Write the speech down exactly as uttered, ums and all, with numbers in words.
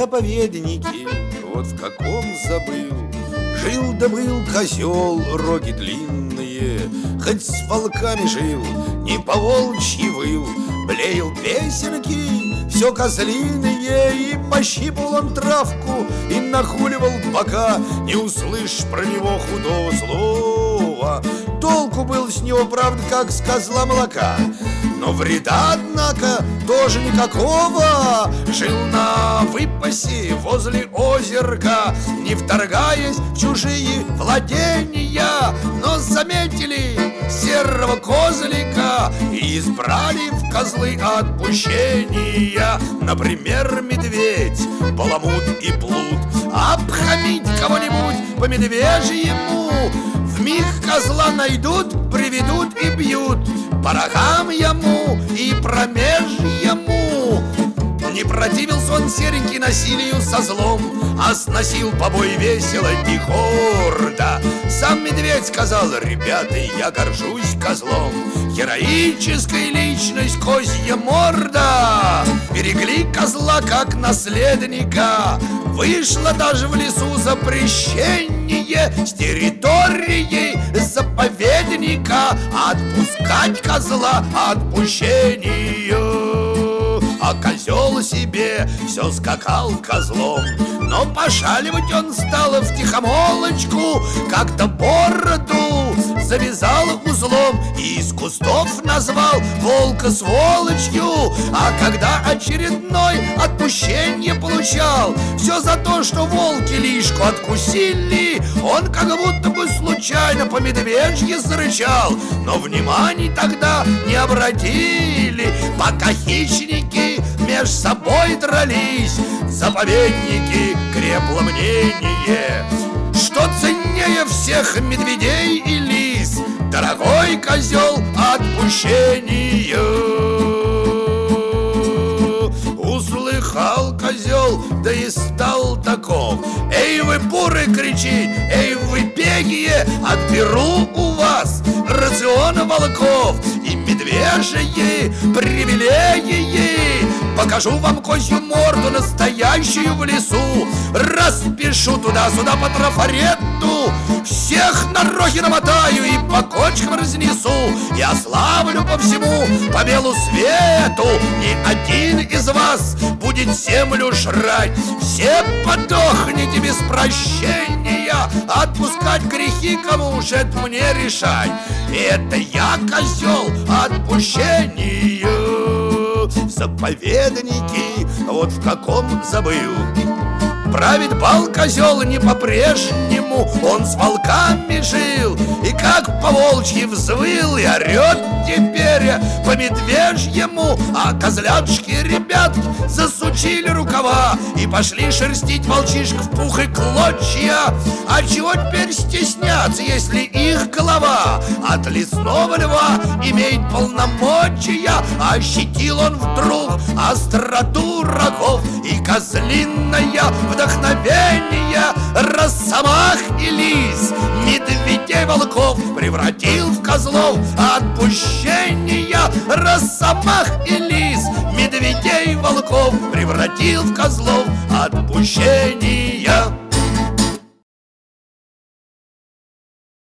заповеднике, вот в каком забыл. Жил да был козел, роги длинные, хоть с волками жил, не по-волчьи выл. Блеял песенки, все козлиные, и пощипал он травку, и нахуливал бока. Не услышь про него худого слова, толку был с него, правда, как с козла молока. Но вреда, однако, тоже никакого. Жил на выпасе возле озерка, не вторгаясь в чужие владения. Но заметили серого козлика и избрали в козлы отпущения. Например, медведь, баламут и плут. Обхамить кого-нибудь по медвежьему, вмиг козла найдут, приведут и бьют по рогам ему и промеж ему. Не противился он серенький насилию со злом, а сносил побой весело и гордо. Сам медведь сказал: ребята, я горжусь козлом, героическая личность козья морда. Берегли козла как наследника, вышло даже в лесу запрещение с территории заповедника отпускать козла отпущению. А козел себе все скакал козлом, но пошаливать он стал втихомолочку. Как-то бороду завязал узлом и из кустов назвал волка сволочью. А когда очередной отпущение получал, все за то, что волки лишку откусили, он как будто бы случайно по медвежьи зарычал. Но внимания тогда не обратили, пока хищники меж собой дрались. Заповедники крепло мнение, что ценнее всех медведей и лис дорогой козел отпущения. Услыхал козел, да и стал таков: эй вы, буры, кричи, эй вы, бегие, отберу у вас рацион волков и медвежьи привилегии. Покажу вам козью морду настоящую в лесу, распишу туда-сюда по трафарету, всех на рохи намотаю и по кочкам разнесу. Я славлю по всему, по белу свету, ни один из вас будет землю жрать. Все подохнете без прощения, отпускать грехи кому же это мне решать. Это я козел отпущения. Заповедники, вот в каком забыл. Правит бал козел не по-прежнему, он с волками жил, и как по-волчьи взвыл и орет теперь по медвежьему. А козлятушки, ребят, засучили рукава и пошли шерстить волчишек в пух и клочья. А чего теперь стесняться, если их голова от лесного льва имеет полномочия? Ощутил он вдруг остроту рогов и козлиное вдохновение. Росомах и лис медведей волков превратил в козлов отпущения. Росомах и лис медведей волков превратил в козлов отпущения.